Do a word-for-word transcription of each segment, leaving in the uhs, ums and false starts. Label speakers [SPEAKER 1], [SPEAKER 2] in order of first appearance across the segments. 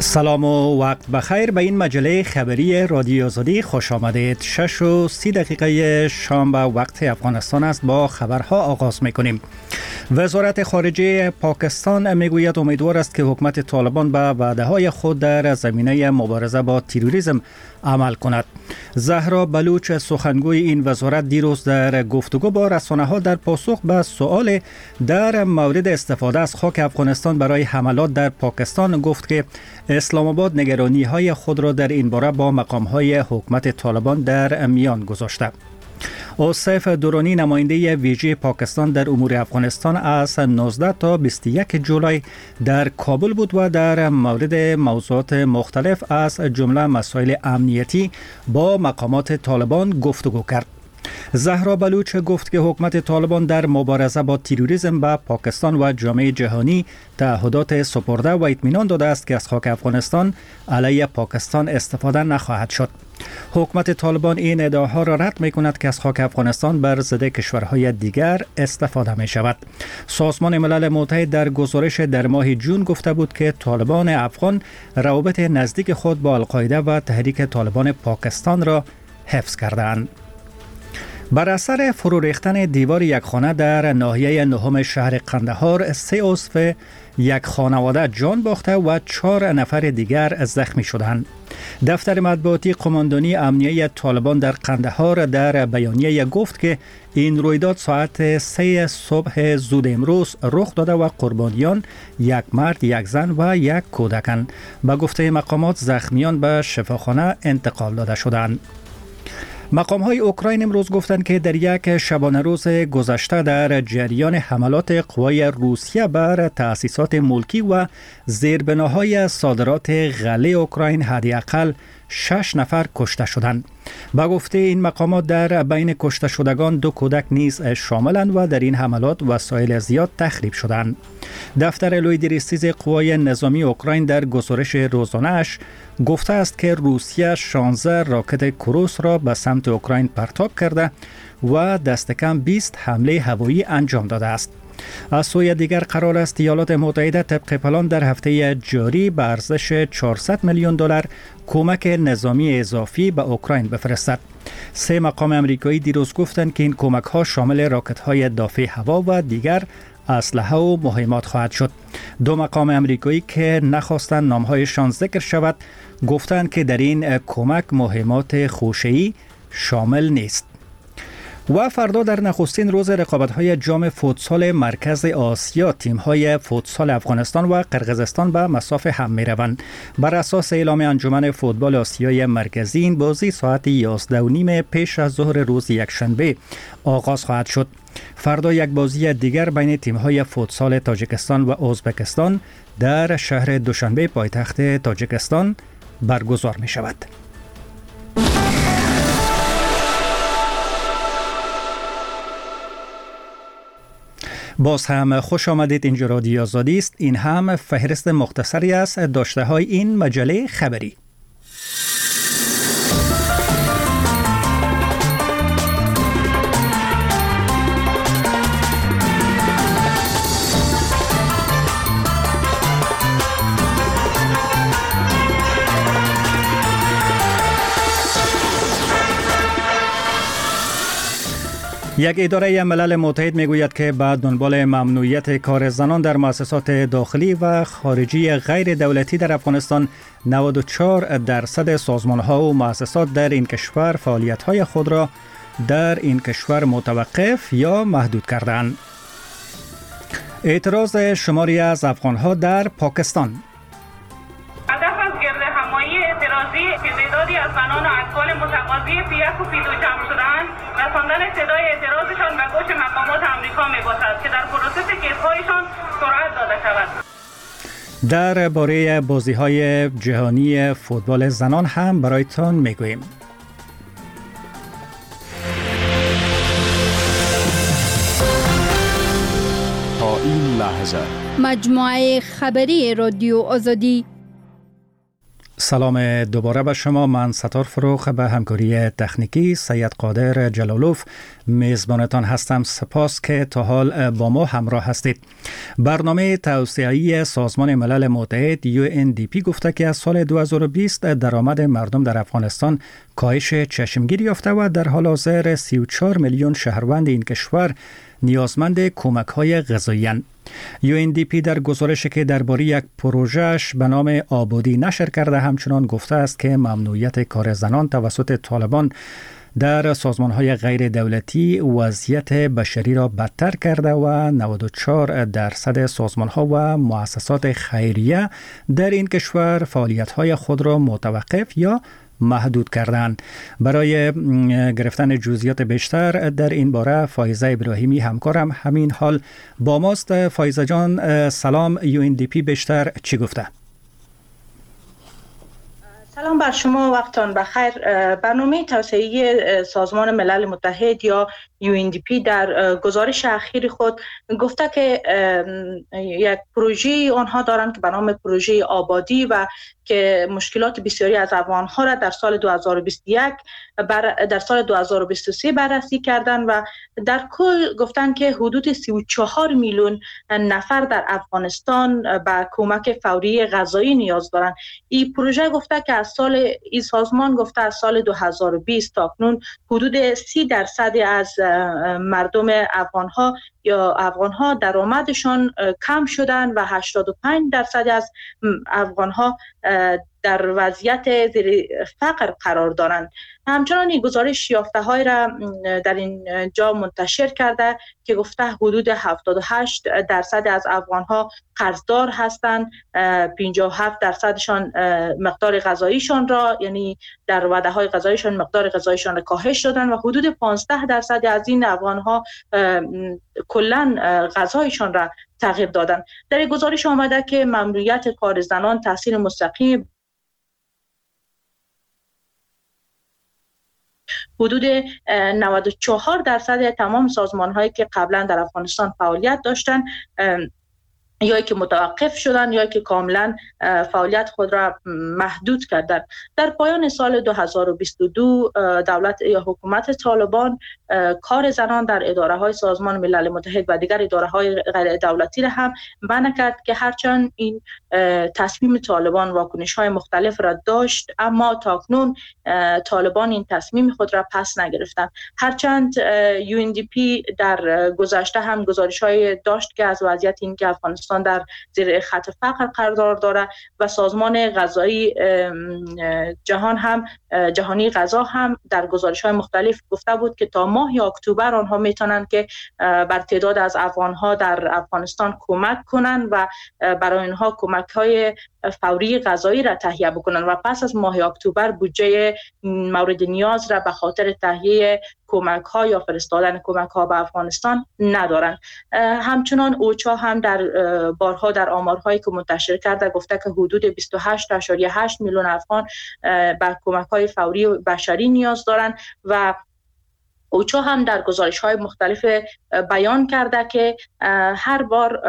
[SPEAKER 1] سلام و وقت بخیر. به این مجله خبری رادیو آزادی خوش آمدید. شش و سی دقیقه شام به وقت افغانستان است. با خبرها آغاز میکنیم. وزارت خارجه پاکستان میگوید امیدوار است که حکومت طالبان به وعده های خود در زمینه مبارزه با تروریسم عمل کند. زهرا بلوچ سخنگوی این وزارت دیروز در گفتگو با رسانه‌ها در پاسخ به سؤال در مورد استفاده از خاک افغانستان برای حملات در پاکستان گفت که اسلام آباد نگرانی‌های خود را در این باره با مقام‌های حکومت طالبان در میان گذاشته. اوصف درانی نماینده ویژه پاکستان در امور افغانستان از نوزده تا بیست و یک جولای در کابل بود و در مورد موضوعات مختلف از جمله مسائل امنیتی با مقامات طالبان گفتگو کرد. زهرا بلوچ گفت که حکومت طالبان در مبارزه با تروریسم به پاکستان و جامعه جهانی تعهدات سپرده و اطمینان داده است که از خاک افغانستان علیه پاکستان استفاده نخواهد شد. حکومت طالبان این ادعاها را رد می کند که از خاک افغانستان بر ضد کشورهای دیگر استفاده می شود. سازمان ملل متحد در گزارش در ماه جون گفته بود که طالبان افغان روابط نزدیک خود با القاعده و تحریک طالبان پاکستان را حفظ کردند. بر اثر فرو ریختن دیوار یک خانه در ناحیه نهم شهر قندهار، سه عضو یک خانواده جان باخته و چهار نفر دیگر زخمی شدند. دفتر مطبوعاتی قماندانی امنیه طالبان در قندهار در بیانیه گفت که این رویداد ساعت سه صبح زود امروز رخ داده و قربانیان یک مرد، یک زن و یک کودکند. به گفته مقامات زخمیان به شفاخانه انتقال داده شدند. مقام های اوکراین امروز گفتند که در یک شبانه روز گذشته در جریان حملات قوای روسیه بر تأسیسات ملکی و زیربناهای صادرات غله اوکراین حداقل شش نفر کشته شدند. با گفته این مقامات در بین کشته شدگان دو کودک نیز شاملند و در این حملات وسایل زیاد تخریب شدند. دفتر لویدریستیز قوای نظامی اوکراین در گزارش روزانه‌اش گفته است که روسیه شانزده راکت کروس را به سمت اوکراین پرتاب کرده و دست کم بیست حمله هوایی انجام داده است. از سوی دیگر قرار است ایالات متحده طبق پلان در هفته جاری به ارزش چهارصد میلیون دلار کمک نظامی اضافی به اوکراین بفرستد. سه مقام امریکایی دیروز گفتند که این کمک ها شامل راکت های دافع هوا و دیگر اسلحه و مهمات خواهد شد. دو مقام امریکایی که نخواستند نامهایشان ذکر شود گفتند که در این کمک مهمات خوشه‌ای شامل نیست. و فردا در نخستین روز رقابت‌های جام فوتسال مرکز آسیا تیم‌های فوتسال افغانستان و قرقیزستان به مصاف هم می‌روند. بر اساس اعلام انجمن فوتبال آسیای مرکزی این بازی ساعت یازده و نیم پیش از ظهر روز یکشنبه آغاز خواهد شد. فردا یک بازی دیگر بین تیم‌های فوتسال تاجیکستان و ازبکستان در شهر دوشنبه پایتخت تاجیکستان برگزار می‌شود. باز هم خوش آمدید. اینجا رادیو آزادی است. این هم فهرست مختصری است داشته های این مجله خبری. یک اداره ملل متحد میگوید که بعد دنبال ممنوعیت کار زنان در مؤسسات داخلی و خارجی غیر دولتی در افغانستان، نود و چهار درصد سازمان‌ها و مؤسسات در این کشور فعالیت‌های خود را در این کشور متوقف یا محدود کردند. اعتراض شماری از افغان‌ها در پاکستان.
[SPEAKER 2] هدف از گردهمایی اعتراضی که تعدادی از زنان و اطفال متقاضی پی اف و پی دو جمع شدند، رساندن صدای اعتراضشان به گوش مقامات آمریکا می‌باشد که در پروسس کیس‌هایشان سرعت داده شود.
[SPEAKER 1] در باره بازی‌های جهانی فوتبال زنان هم برایتان می‌گوییم.
[SPEAKER 3] تا این لحظه
[SPEAKER 4] مجموعه خبری رادیو آزادی.
[SPEAKER 1] سلام دوباره به شما. من ستار فروخ به همکاری تکنیکی سید قادر جلالوف میزبانتان هستم. سپاس که تا حال با ما همراه هستید. برنامه توسعه‌ای سازمان ملل متحد یو ان دی پی گفته که از سال دو هزار و بیست درآمد مردم در افغانستان کاهش چشمگیری یافته و در حال حاضر سی و چهار میلیون شهروند این کشور نیازمند کمک‌های غذایی. یو ان دی پی در گزارشی که درباره یک پروژه‌اش به نام آبادی نشر کرده همچنان گفته است که ممنوعیت کار زنان توسط طالبان در سازمان‌های غیر دولتی وضعیت بشری را بدتر کرده و نود و چهار درصد سازمان‌ها و مؤسسات خیریه در این کشور فعالیت‌های خود را متوقف یا محدود کردند. برای گرفتن جزئیات بیشتر در این باره فایزه ابراهیمی همکارم همین حال با ماست. فایزه جان سلام. یو ان دی پی بیشتر چی گفته؟
[SPEAKER 3] سلام بر شما، وقتان بخیر. برنامه توسعه‌ای سازمان ملل متحد یا یو ان دی پی در گزارش اخیر خود گفته که یک پروژه آنها دارند که به نام پروژه آبادی و که مشکلات بسیاری از افغان‌ها را در سال دو هزار و بیست و یک بر در سال دو هزار و بیست و سه بررسی کردند و در کل گفتند که حدود سی و چهار میلیون نفر در افغانستان به کمک فوری غذایی نیاز دارند. این پروژه گفته که از سال این سازمان گفته از سال دو هزار و بیست تا اکنون حدود سی درصد از مردم افغان‌ها یا افغان‌ها درآمدشان کم شدن و هشتاد و پنج درصد از افغان‌ها در وضعیت زیر فقر قرار دارند. همچنان این گزارش یافته‌های را در این جا منتشر کرده که گفته حدود هفتاد و هشت درصد از افغان‌ها قرضدار هستند، پنجاه و هفت درصدشان مقدار غذاییشان را یعنی در وعده‌های غذاییشان مقدار غذاییشان را کاهش دادند و حدود پانزده درصد از این افغان‌ها کلاً غذایشان را تغییر دادند. در این گزارش آمده که ممنوعیت کار زنان تاثیر مستقیم حدود نود و چهار درصد تمام سازمان‌هایی که قبلا در افغانستان فعالیت داشتند یا که متوقف شدن یا که کاملا فعالیت خود را محدود کردند. در پایان سال دو هزار و بیست و دو دولت یا حکومت طالبان کار زنان در اداره‌های سازمان ملل متحد و دیگر اداره‌های غیر دولتی را هم منع کرد که هرچند این تصمیم طالبان واکنش‌های مختلف را داشت اما تاکنون طالبان این تصمیم خود را پس نگرفتند. هرچند یو ان دی پی در گذشته هم گزارش‌های داشت که از وضعیت این که افغانستان در زیر خط فقر قرار دارد و سازمان غذایی جهان هم جهانی غذا هم در گزارش‌های مختلف گفته بود که تا ماه اکتبر آنها میتونند که بر تعداد از افغان‌ها در افغانستان کمک کنند و برای اینها کمک‌های فوری غذایی را تهیه بکنند و پس از ماه اکتبر بودجه مورد نیاز را به خاطر تهیه کمک‌ها یا فرستادن کمک‌ها به افغانستان ندارند. همچنان اوچا هم در بارها در آمارهایی که منتشر کرده گفته که حدود بیست و هشت ممیز هشت میلیون افغان به کمک‌های فوری و بشری نیاز دارند و اوچا هم در گزارش‌های مختلف بیان کرده که هر بار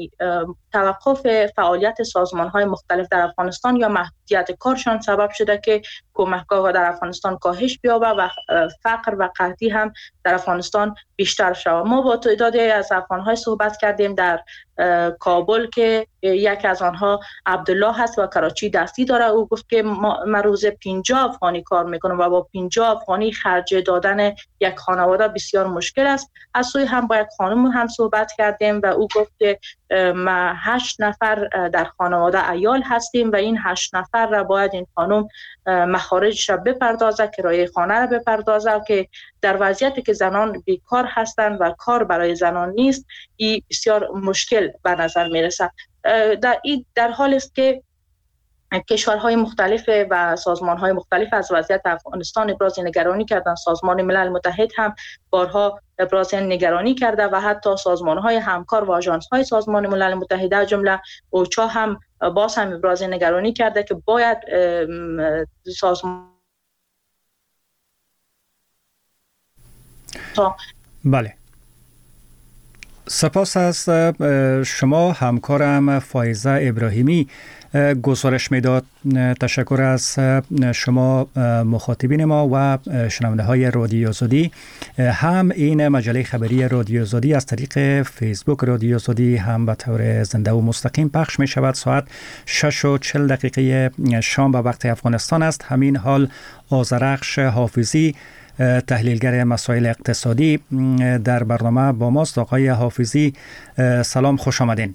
[SPEAKER 3] توقف فعالیت سازمان‌های مختلف در افغانستان یا محدودیت کارشان سبب شده که کمک‌ها در افغانستان کاهش بیابه و فقر و قحطی هم در افغانستان بیشتر شود. ما با تعدادی از افغان‌های صحبت کردیم در کابل که یکی از آنها عبدالله هست و کراچی دستی داره. او گفت که ما روز پنجاه افغانی کار میکنم و با پنجاه افغانی خرج دادن یک خانواده بسیار مشکل است. از سوی هم با یک خانم هم صحبت کردیم و او گفت که ما هشت نفر در خانواده عیال هستیم و این هشت نفر را باید این خانم مخارجش را بپردازه، کرایه خانه را بپردازه که در وضعیتی که زنان بیکار هستند و کار برای زنان نیست این بسیار مشکل به نظر میرسه. در این در حال است که کشورهای مختلف و سازمانهای مختلف از وضعیت افغانستان ابراز نگرانی کردند. سازمان ملل متحد هم بارها ابراز نگرانی کرده و حتی سازمانهای همکار و آژانس‌های سازمان ملل متحد از جمله اوچا هم باز هم ابراز نگرانی کرده که باید سازمان
[SPEAKER 1] بله سپاس از شما همکارم فایزه ابراهیمی گزارش میداد. تشکر از شما مخاطبین ما و شنونده های رادیو آزادی. هم این مجله خبری رادیو آزادی از طریق فیسبوک رادیو آزادی هم به طور زنده و مستقیم پخش می شود. ساعت شش و چهل دقیقه شام به وقت افغانستان است. همین حال آذرخش حافظی تحلیلگر مسائل اقتصادی در برنامه با ماست. آقای حافظی سلام، خوش آمدین.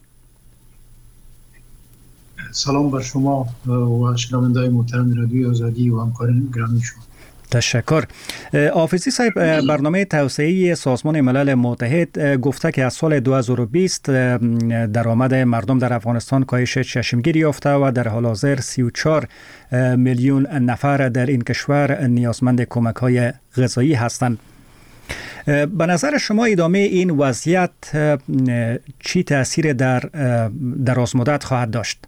[SPEAKER 4] سلام بر شما و شنونده‌های محترم رادیو آزادی و همکاران گرامی شما.
[SPEAKER 1] تشکر. حافظی صاحب، برنامه توسعه سازمان ملل متحد گفته که از سال دو هزار و بیست درآمد مردم در افغانستان کاهش چشمگیری یافته و در حال حاضر سی و چهار میلیون نفر در این کشور نیازمند کمک‌های غذایی هستند. به نظر شما ادامه این وضعیت چی تأثیر در دراز مدت خواهد داشت؟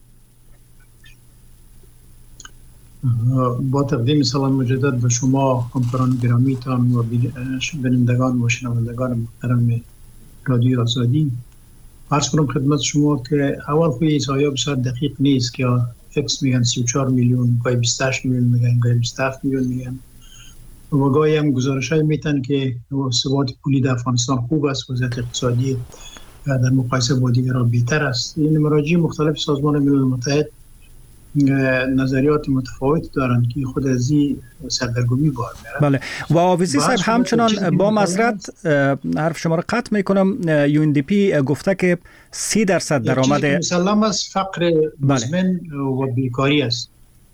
[SPEAKER 4] با تقدیم سلام مجدد به شما همکاران گرامیتان و بینندگان و شنوندگان محترم رادیو آزادی، عرض کنم خدمت شما که اول خوی احصایه‌ها بسیار دقیق نیست که فکس میگن سی و چهار میلیون، گاهی بیست و هشت میلیون میگن، گاهی بیست و هفت میلیون میگن و گاهی هم گزارش‌های میتن که ثبات پولی در افغانستان خوب است، وضعیت اقتصادی در مقایسه با دیگران بهتر است. این مراجع مختلف سازمان ملل متحد نظریات متفاوت دارند که خود از این سردرگمی بار میارن.
[SPEAKER 1] بله. و حافظی صاحب همچنان با معذرت حرف شما را قطع میکنم، یو ان دی پی گفته که سی درصد درآمد
[SPEAKER 4] مسلم است فقر مزمن و بیکاری است.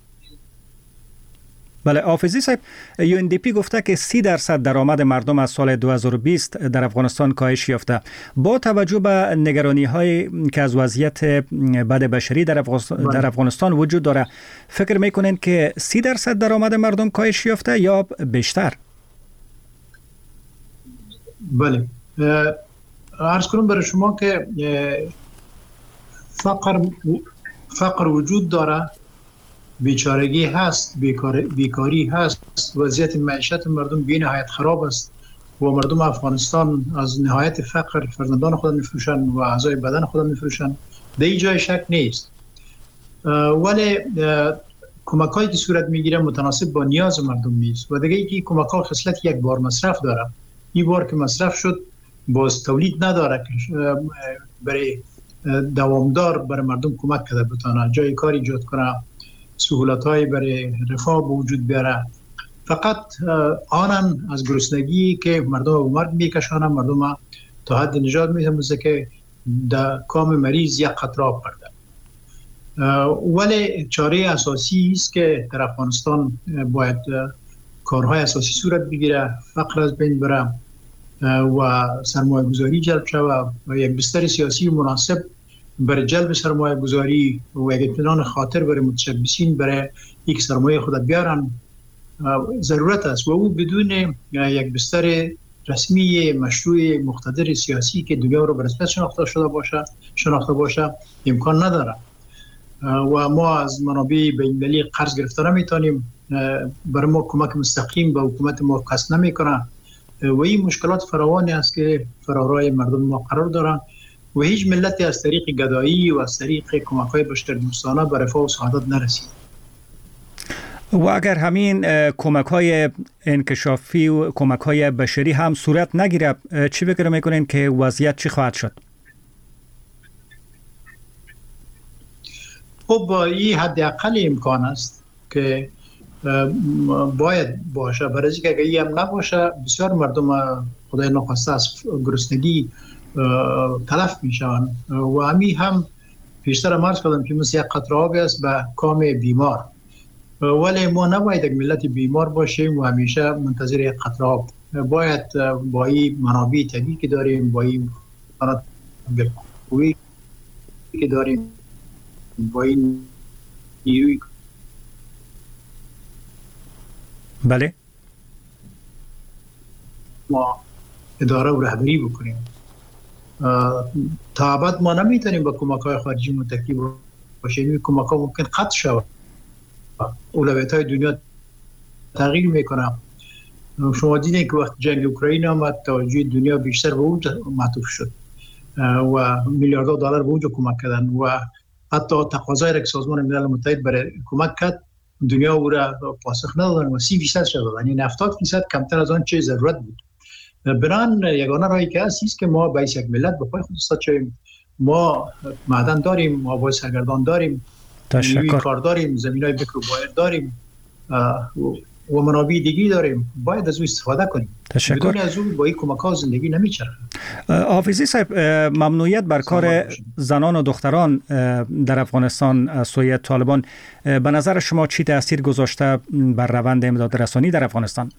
[SPEAKER 1] بله. حافظی صاحب، یو ان دی پی گفته که سی درصد درآمد مردم از سال دو هزار و بیست در افغانستان کاهش یافته. با توجه به نگرانی هایی که از وضعیت بد بشری در افغانستان, در افغانستان وجود داره، فکر میکنین که سی درصد درآمد مردم کاهش یافته یا بیشتر؟
[SPEAKER 4] بله. عرض کنم برای شما که فقر فقر وجود داره، بیچارگی هست، بیکار، بیکاری هست، وضعیت معیشت مردم بی نهایت خراب است و مردم افغانستان از نهایت فقر فرزندان خود میفروشن و اعضای بدن خود میفروشن. در این جای شک نیست، ولی کمک هایی که صورت میگیره متناسب با نیاز مردم نیست و دیگه ای که کمک ها خصلت یک بار مصرف داره. این بار که مصرف شد باز تولید نداره که برای دوامدار برای مردم کمک کرده بتانه جای کار ایجاد کنه، سهولت‌های برای رفاه به وجود بیاره. فقط آنن از گرسنگی که مردم به مرگ میکشانن، مردم تا حد نجات میدن، مثل که در کام مریض یک قطره آب پرده. ولی چاره اساسی است که در افغانستان باید کارهای اساسی صورت بگیره، فقر از بین بره و سرمایه گذاری جلب شود و یک بستر سیاسی مناسب برای جلب سرمایه گذاری و یک اطمینان خاطر برای متشبثین برای یک سرمایه خود بیارن ضرورت است و او بدون یک بستر رسمی مشروع مقتدر سیاسی که دنیا رو به رسمیت شناخته شده باشه شناخته باشه امکان نداره و ما از منابع بین‌المللی قرض گرفته نمیتونیم. برای ما کمک مستقیم به حکومت ما کس نمیکنه و این مشکلات فراوانی است که فرارای مردم ما قرار دارن و هیچ ملتی از طریق گدایی و از طریق کمک‌های بشردوستانه به رفاه و سعادت نرسید.
[SPEAKER 1] و اگر همین کمک‌های انکشافی و کمک‌های بشری هم صورت نگیره، چی فکر می‌کنین که وضعیت چی خواهد شد؟
[SPEAKER 4] خب با این حداقل امکان است که باید باشه، برای اینکه اگه این هم نباشه بسیار مردم خدای نخواسته از گرسنگی تلف میشن و همی هم پیشتر عرض کردم که مثل یک قطره آب است به کام بیمار، ولی ما نباید یک ملت بیمار باشیم و همیشه منتظر یک قطره آب. باید با این منابع طبیعی که داریم، با این قوی که داریم، با این نیروی
[SPEAKER 1] بله
[SPEAKER 4] ما اداره و رهبری بکنیم. تا ابد ما نمیتونیم با کمک‌های خارجی متکی باشیم. این کمک‌ها ممکن قطع شود، اولویت‌های دنیا تغییر میکنه. شما دیدین که وقت جنگ اوکراین آمد توجه دنیا بیشتر به اون معطوف شد و میلیاردها دلار به اونجا کمک کردن و حتی تقاضای را که سازمان ملل متحد برای کمک کرد دنیا او را پاسخ ندادن و سی فیصد شد، یعنی هفتاد فیصد کمتر از آن چه ضرورت بود. بران یگانه راهی که هست است که ما باید یک ملت به پای خود استاد شویم. ما معدن داریم، ما باید سرگردان داریم، نیروی کار داریم، زمینای بکر و بایر داریم و منابع دیگی داریم، باید از او استفاده کنیم.
[SPEAKER 1] تشکر.
[SPEAKER 4] بدون از او با این کمک‌ها زندگی نمیچرخه.
[SPEAKER 1] حافظی صاحب، ممنوعیت بر کار زنان و دختران در افغانستان از سوی طالبان به نظر شما چی تاثیر گذاشته بر روند امداد رسانی در افغانستان؟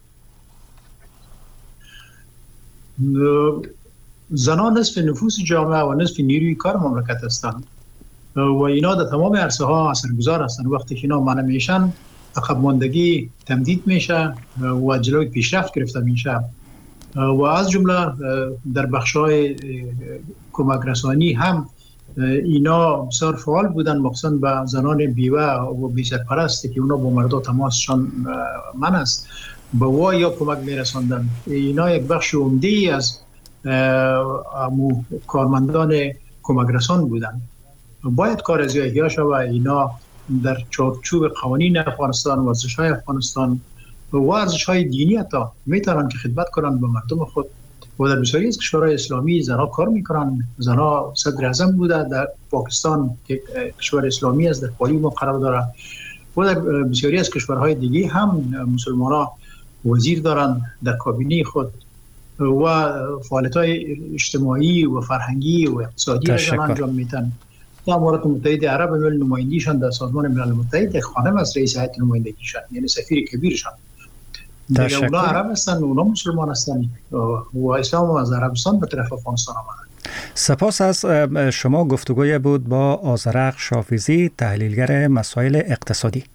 [SPEAKER 4] زنان نصف نفوس جامعه و نصف نیروی کار مملکت هستند و اینا در تمام عرصه ها اثرگذار هستند. وقتی که اینا منع میشن عقب ماندگی تمدید میشه و جلوی پیشرفت گرفته میشه و از جمله در بخش‌های کمک رسانی هم اینا بسیار فعال بودن، مخصوصا به زنان بیوه و بی‌سرپرست که اونا با مردا تماسشان منع است به وای یا کمک میرساندن. اینا یک بخش عمده‌ای از امو کارمندان کمک رسان بودن. باید کار از احیا شود. اینا در چارچوب قوانین افغانستان، ورزش‌های افغانستان و ورزش‌های دینی حتی میتونن که خدمت کنن به مردم خود و در بسیاری از کشورهای اسلامی زنها کار میکنن. زنها صدر اعظم بوده در پاکستان که کشور اسلامی است، در پالی ما قرار داره و در بسیاری از کشورهای دیگه هم مسلمان‌ها وزیر دارن در کابینه خود و فعالیت‌های اجتماعی و فرهنگی و اقتصادی را انجام میدن. در امارات متحده عرب مل نمایندگیشان در سازمان ملل متحد خانم از رئیس هیئت نمایندگیشان، یعنی سفیر کبیرشان. دیگه اونا عرب هستن و اونا مسلمان هستن و اسلام از عربستان به طرف افغانستان آمدن.
[SPEAKER 1] سپاس از شما. گفتگوی بود با آذرخش شافیزی، تحلیلگر مسائل اقتصادی.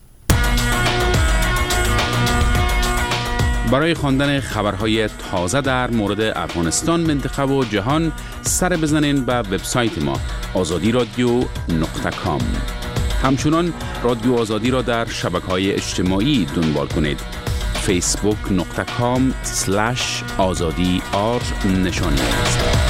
[SPEAKER 5] برای خواندن خبرهای تازه در مورد افغانستان، منطقه و جهان سر بزنین به وبسایت ما آزادی رادیو نقطه کام. همچنان رادیو آزادی را در شبکه‌های اجتماعی دنبال کنید. فیسبوک نقطه کام سلش آزادی آر نشان است.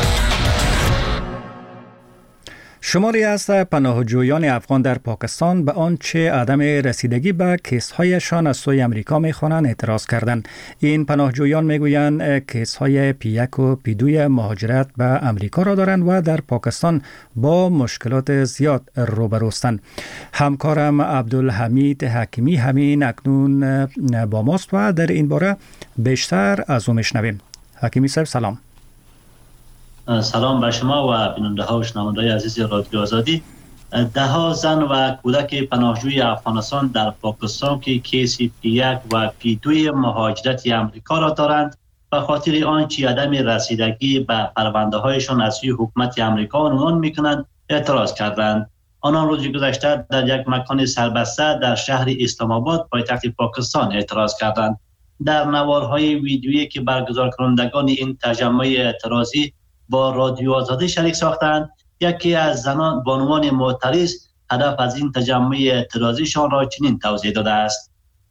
[SPEAKER 1] شماری از پناهجویان افغان در پاکستان به آنچه عدم رسیدگی به کیس‌هایشان از سوی امریکا می‌خوانند اعتراض کردند. این پناهجویان می‌گویند کیس‌های پی یک و پی دو مهاجرت به امریکا را دارند و در پاکستان با مشکلات زیاد روبروستند. همکارم عبدالحمید حکیمی همین اکنون با ماست و در این باره بیشتر از او می‌شنویم. حکیمی صاحب سلام.
[SPEAKER 6] سلام بر شما و بیننده ها و شنوندگان عزیز رادیو آزادی. ده ها زن و کودک پناهجوی افغانستان در پاکستان که کیس پی یک و پی دو مهاجرت امریکا را دارند به خاطر آنچه عدم رسیدگی به پرونده هایشان از سوی حکومت امریکا عنوان میکنند اعتراض کردند. آنان روز گذشته در یک مکان سربسته در شهر اسلام آباد پایتخت پاکستان اعتراض کردند. در نوارهای ویدیویی که برگزار کنندگان این تجمع اعتراضی با رادیو آزادی شریک ساختند، یکی از زنان بانوان معترض هدف از این تجمع اعتراضیشان را چنین توضیح داده است.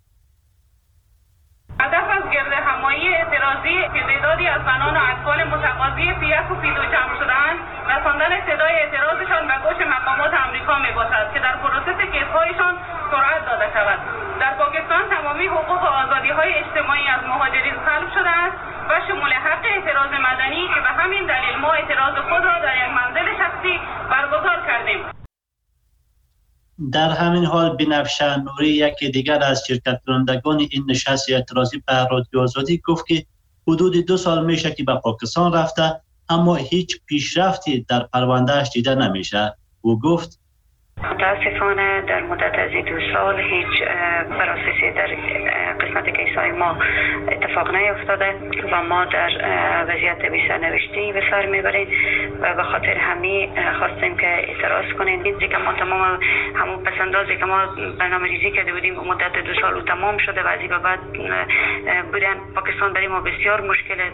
[SPEAKER 2] هدف از گرد همایی اعتراضی که تعدادی از زنان و اطفال متقاضی پی یک و پی دو جمع شدند، رساندن صدای اعتراضشان به گوش مقامات آمریکا میباشد که در پروسس کیس‌هایشان سرعت داده شود. در پاکستان تمامی حقوق و آزادی‌های اجتماعی از مهاجرین سلب شده است و شمول حق اعتراض مدنی که به همین دلیل ما اعتراض خود را در یک منزل شخصی برگزار کردیم.
[SPEAKER 6] در همین حال بنفشه نوری یکی دیگر از شرکت کنندگان این نشست اعتراضی به رادیو آزادی گفت که حدود دو سال میشه که به پاکستان رفته اما هیچ پیشرفتی در پروندهش دیده نمیشه. او گفت
[SPEAKER 7] متاسفانه در مدت از دو سال هیچ پروسسی در قسمت کیسای ما اتفاق نیفتاده و ما در وضعیت بسیار نوشتی به سر میبریم و به خاطر همین خواستیم که اعتراض کنیم. دیدی که ما تمام همون پسندازی که ما برنامه ریزی کرده بودیم به مدت دو سال تمام شده و از این به بعد بودن پاکستان برای ما بسیار مشکله.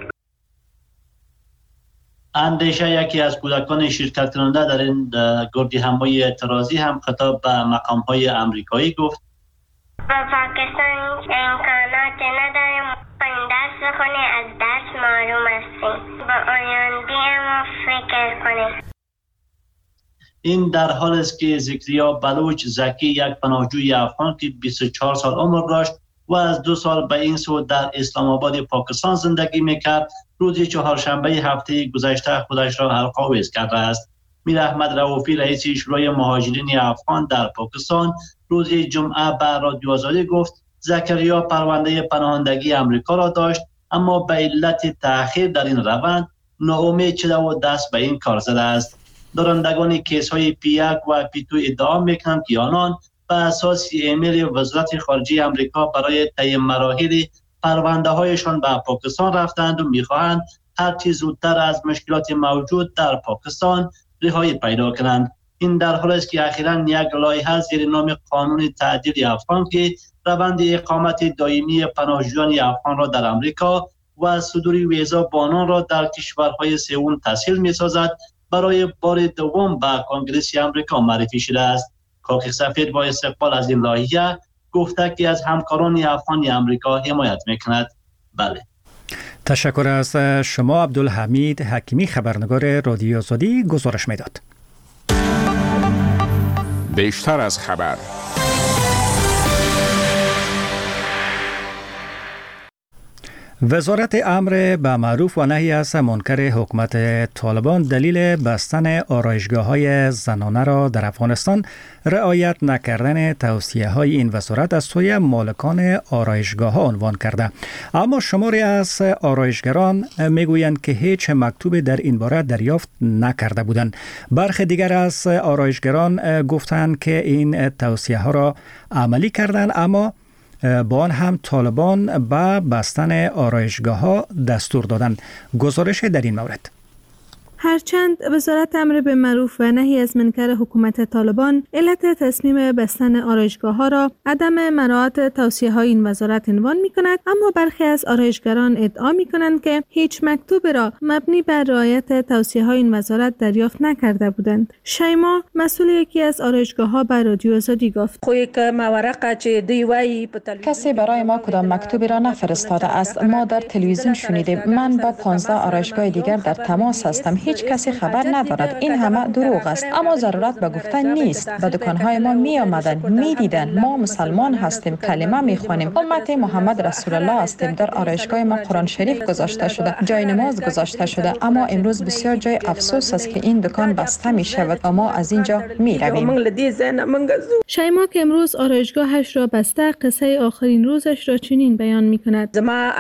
[SPEAKER 6] اندیشه یکی از کودکان شرکت کننده در این گرد همایی اعتراضی هم خطاب به مقام‌های آمریکایی گفت:
[SPEAKER 8] با پاکستان امکانات نداریم، این دست بخونیم از درس معلوم هستیم. با آینده ما فکر کنیم.
[SPEAKER 6] این در حال است که زکریا بلوچ زکی یک پناهجوی افغان که بیست و چهار سال عمر داشت و از دو سال به این سو در اسلام آباد پاکستان زندگی میکرد، روز چهارشنبه هفته گذشته خودش را حلق‌آویز کرده است. میر احمد رؤوفی رئیس شورای مهاجرین افغان در پاکستان روز جمعه به رادیو آزادی گفت زکریا پرونده پناهندگی امریکا را داشت، اما به علت تأخیر در این روند ناامید شده و دست به این کار زده است. دارندگان کیس های پی یک و پی دو ادعا میکنند که آنان به اساس ایمیل وزارت خارجه امریکا برای طی مراحل پرونده هایشان به پاکستان رفتند و میخواهند هر چه زودتر از مشکلات موجود در پاکستان رهایی پیدا کنند. این در حالی است که اخیراً یک لایحه زیر نام قانون تعدیل افغان که روند اقامت دائمی پناهجویان افغان را در امریکا و صدور ویزا با آنان را در کشورهای سوم تسهیل می‌سازد برای بار دوم به کنگره امریکا معرفی شده است. کاخ سفید با استقبال از این لایحه گفته که از همکاران افغان امریکا حمایت می‌کند. بله.
[SPEAKER 1] تشکر از شما عبدالحمید حکیمی، خبرنگار رادیو آزادی گزارش میداد.
[SPEAKER 5] بیشتر از خبر.
[SPEAKER 1] وزارت امر به معروف و نهی از منکر حکومت طالبان دلیل بستن آرایشگاه‌های زنانه را در افغانستان رعایت نکردن توصیه‌های این وزارت از سوی مالکان آرایشگاه‌ها عنوان کرده. اما شماری از آرایشگران میگویند که هیچ مکتوبی در این باره دریافت نکرده بودند. برخی دیگر از آرایشگران گفتند که این توصیه‌ها را عملی کردند، اما با آن هم طالبان به بستن آرایشگاه‌ها دستور دادند. گزارش در این مورد.
[SPEAKER 9] هرچند وزارت امر به معروف و نهی از منکر حکومت طالبان علت تصمیم بستن آرایشگاه‌ها را عدم مراعات توصیه‌های این وزارت عنوان می‌کند، اما برخی از آرایشگران ادعا می‌کنند که هیچ مکتوب را مبنی بر رعایت توصیه‌های این وزارت دریافت نکرده بودند. شیما مسئول یکی از آرایشگاه‌ها به رادیو آزادی گفت:
[SPEAKER 10] کسی برای ما کدام مکتوبی را نفرستاده است. ما در تلویزیون شنیدیم. من با پانزده آرایشگاه دیگر در تماس هستم. هیچ کسی خبر ندارد. این همه دروغ است، اما ضرورت به گفتن نیست. به دکانهای ما می آمدند، می دیدند ما مسلمان هستیم، کلمه می خوانیم، امت محمد رسول الله هستیم. در آرایشگاه ما قرآن شریف گذاشته شده، جای نماز گذاشته شده، اما امروز بسیار جای افسوس است که این دکان بسته می شود و ما از اینجا می رویم.
[SPEAKER 9] شیما که امروز آرایشگاهش را بسته، قصه آخرین روزش را چنین بیان می کند:
[SPEAKER 10] من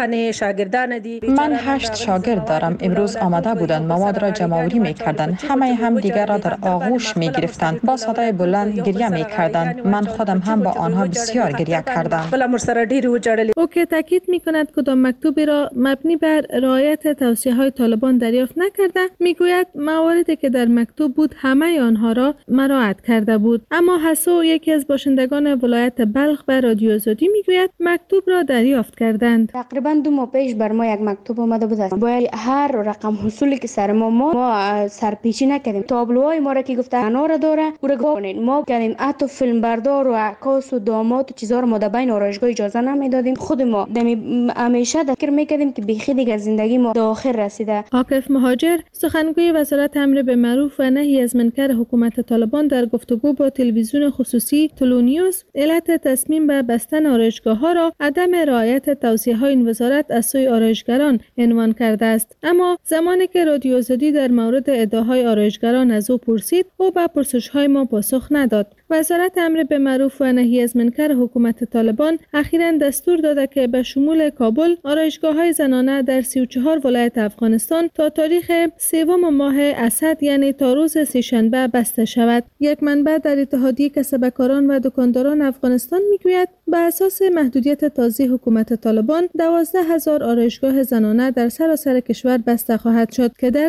[SPEAKER 10] هشت شاگرد دارم. امروز آمده بودند، مواد را جمع‌آوری می‌کردند. همه هم دیگر را در آغوش می‌گرفتند. با صدای بلند گریه می‌کردند. من خودم هم با آنها بسیار گریه کردم.
[SPEAKER 9] او که تاکید می‌کند کدام مکتوبی را مبنی بر رعایت توصیه‌های طالبان دریافت نکرده، می‌گوید مواردی که در مکتوب بود همه آنها را مراعات کرده بود. اما حسو، یکی از باشندگان ولایت بلخ، به رادیو آزادی می‌گوید مکتوب را دریافت کردند.
[SPEAKER 11] تقریبا دو ماه پیش بر ما یک مکتوب آمده بود. باید هر رقم حصولی که سر ما ما, ما سرپیچی نکردیم. تابلوهای ما را که گفته انا را داره او را کنین، ما کردیم حتی فیلم بردار و عکاس و داماد و چیزا رو ما در بین آرایشگاه اجازه نمیدادیم. خود ما دمی همیشه فکر میکردیم که بیخی دیگه زندگی ما به آخر رسیده.
[SPEAKER 9] عاکف مهاجر، سخنگوی وزارت امر به معروف و نهی از منکر حکومت طالبان، در گفتگو با تلویزیون خصوصی تلونیوس علت تصمیم به بستن آرایشگاه‌ها را عدم رعایت توصیه‌های این وزارت از سوی آرایشگران عنوان کرده است. اما زمانی که رادیو آزادی در مورد ادعاهای آرایشگران از او پرسید، او به پرسش‌های ما پاسخ نداد. وزارت امر به معروف و نهی از منکر حکومت طالبان اخیراً دستور داده که به شمول کابل آرایشگاه‌های زنانه در سی و چهار ولایت افغانستان تا تاریخ سوم ماه اسد، یعنی تا روز سه‌شنبه بسته شود. یک منبع در اتحادیه کسبکاران و دکانداران افغانستان میگوید به اساس محدودیت تازه حکومت طالبان دوازده هزار آرایشگاه زنانه در سراسر کشور بسته خواهد شد که در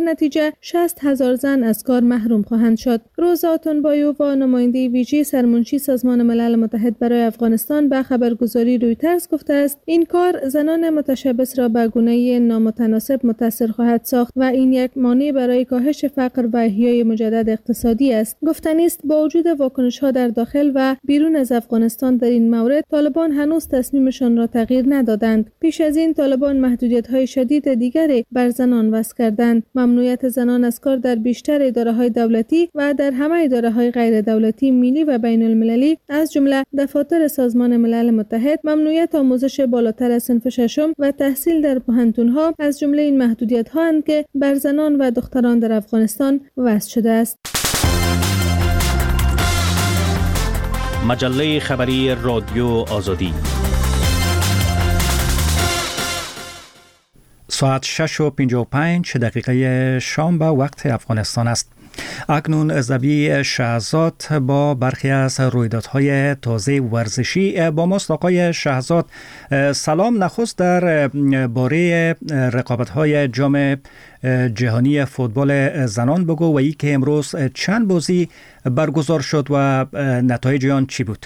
[SPEAKER 9] نتیجه شصت هزار زن از کار محروم خواهند شد. روزا آتونبایووا نماینده ویژه سرمنشی سازمان ملل متحد برای افغانستان به خبرگزاری رویترز گفته است این کار زنان متشبث را به گونه‌ای نامتناسب متاثر خواهد ساخت و این یک مانع برای کاهش فقر و احیای مجدد اقتصادی است. گفتنی است با وجود واکنش‌ها در داخل و بیرون از افغانستان در این مورد، طالبان هنوز تصمیمشان را تغییر ندادند. پیش از این طالبان محدودیت‌های شدید دیگری بر زنان وضع کردند. ممنوعیت زنان از کار در بیشتر اداره‌های دولتی و در همه اداره‌های غیر دولتی ملی و بین المللی از جمله دفاتر سازمان ملل متحد، ممنوعیت آموزش بالاتر از صنف ششم و تحصیل در پوهنتون‌ها از جمله این محدودیت‌ها اند که بر زنان و دختران در افغانستان وضع شده است.
[SPEAKER 1] مجله خبری رادیو آزادی ساعت شش و پنجاه و پنج دقیقه شام به وقت افغانستان است. اکنون زبی شهزاد با برخی از رویدادهای تازه ورزشی با ماست. آقای شهزاد سلام. نخست در باره رقابت‌های جام جهانی فوتبال زنان بگو و ای که امروز چند بازی برگزار شد و نتایج آن چی بود؟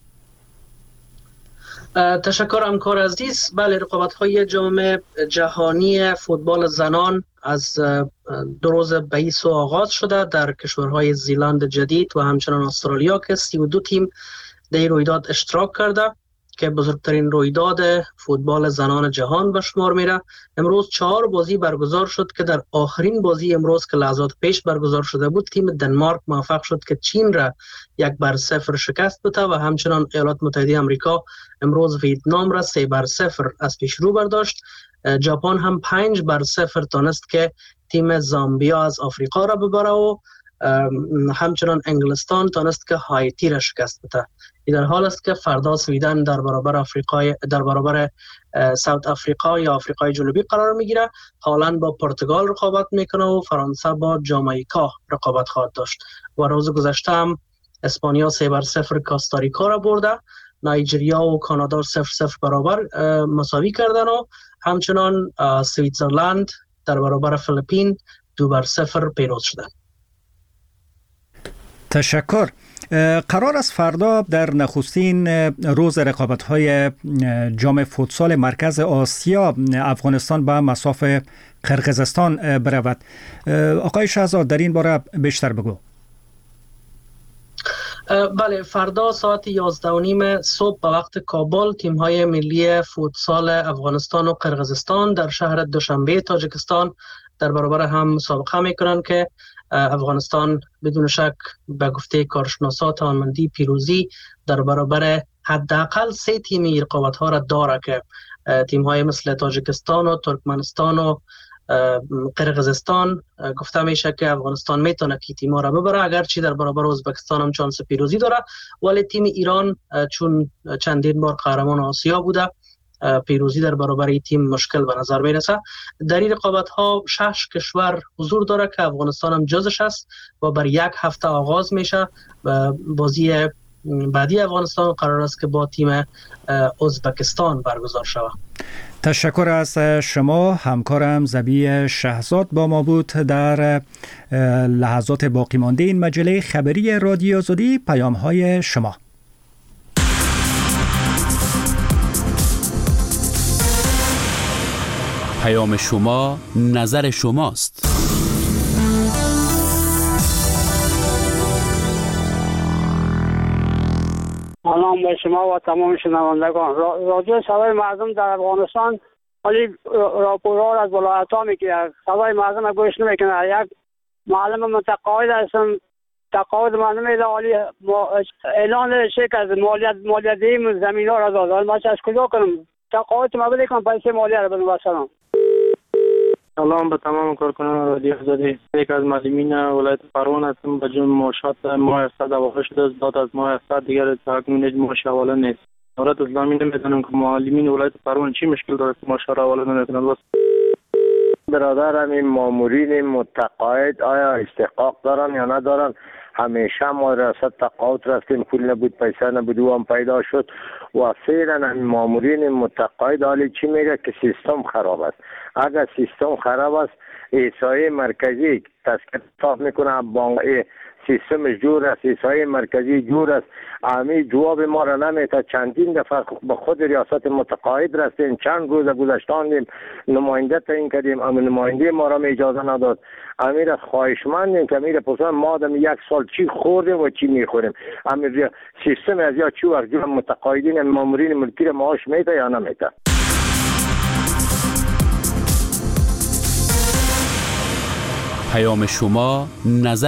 [SPEAKER 12] تشکر همکار عزیز. بله، رقابت‌های جام جهانی فوتبال زنان از دو روز بیست آغاز شده در کشورهای زیلند جدید و همچنان استرالیا که سی و دو تیم در این رویداد اشتراک کرده که بزرگترین رویداد فوتبال زنان جهان به شمار میره. امروز چهار بازی برگزار شد که در آخرین بازی امروز که لحظات پیش برگزار شده بود، تیم دنمارک موفق شد که چین را یک بر صفر شکست بده و همچنان ایالات متحده آمریکا امروز ویتنام را سه بر صفر از پیش رو برداشت. ژاپن هم پنج بر صفر تانست که تیم زامبیا از آفریقا را ببره و همچنان انگلستان تانست که هایتی را شکست بده. این در حال است که فردا سویدن در برابر آفریقای در برابر ساوت آفریقا یا آفریقای جنوبی قرار میگیره. هالند با پرتغال رقابت میکنه و فرانسه با جامائیکا رقابت خواهد داشت. و روز گذشته هم اسپانیا سه بر صفر کاستاریکا را برده. نایجریا و کانادا صفر صفر برابر مساوی کردن و همچنان سویتزرلند در برابر فیلیپین دو بر صفر پیروز شدند.
[SPEAKER 1] تشکر. قرار است فردا در نخستین روز رقابت‌های جام فوتسال مرکز آسیا افغانستان به مصاف قرقیزستان برود. آقای شهزاد در این باره بیشتر بگو.
[SPEAKER 12] بله، فردا ساعت یازده و نیم صبح به وقت کابل تیم‌های ملی فوتسال افغانستان و قرقیزستان در شهر دوشنبه تاجیکستان در برابر هم مسابقه میکنند که افغانستان بدون شک به گفته کارشناسا توانمندی پیروزی در برابر حداقل سه تیمی رقابت‌ها را داره که تیم‌های مثل تاجیکستان و ترکمنستان و قرقیزستان گفته میشه که افغانستان میتونه که تیم‌ها را ببره، اگرچه در برابر ازبکستان هم چانس پیروزی داره، ولی تیم ایران چون چندین بار قهرمان آسیا بوده پیروزی در برابر این تیم مشکل به نظر میرسه. در این رقابت ها شش کشور حضور داره که افغانستان هم جزش است و بر یک هفته آغاز میشه. بازی بعدی افغانستان قرار است که با تیم ازبکستان برگزار شود.
[SPEAKER 1] تشکر از شما. همکارم زبی شهزاد با ما بود در لحظات باقی مانده این مجله خبری رادیو آزادی. پیام های شما.
[SPEAKER 5] پیام شما نظر شماست.
[SPEAKER 13] سلام به شما و تمام شنوندگان. رادیو صدای مردم در افغانستان ولی راپورها از ولایت‌ها میگیره، صدای مردم گوش نمیکنه. یک معلم متقاعد هستم، تقاعد من نمیده، ولی اعلان شرکت مالیات مالیاتی زمینا را داد. ما از کجا کنم؟ تقاعد ما بده کنم پیسه مالیات را بدم. سلام.
[SPEAKER 14] سلام به تمام کارکنان رادیو آزادی. یک از معلمین ولایت پروان هستم. به جون معاشات ماه هفتصد واقع شده است. داد از ماه هفتصد دیگر تاکنون هیچ معاش حواله نیست. دولت اسلامی نمیدونم که معلمین ولایت پروان چی مشکل داره که معاش را حواله نمیکنند.
[SPEAKER 15] برادرم این مامورین متقاعد آیا استحقاق دارن یا ندارن؟ همیشه ما ریاست تقاعد رفتیم، پول نبود، پیسه نبود، او هم پیدا شد و فعلا مامورین متقاعد حالی چی میگه که سیستم خراب است. اگر سیستم خراب است ایسای مرکزی تسکیه صاف میکنه، بانک سیستم جور است، ایسای مرکزی جور است. امی جواب ما را نمیده. چندین دفعه به خود ریاست متقاعد رفتیم، چند روز گذشتاندیم نماینده تعیین کردیم، اما نماینده ما را اجازه نداد. امیر خواهشمندیم که امیر پرسان ما دم یک سال چی خوردیم و چی میخوریم. امیر سیستم از یا چی وقت جور متقاعدین مامورین ملکی را معاش میده یا نمیده.
[SPEAKER 5] پیام شما نظر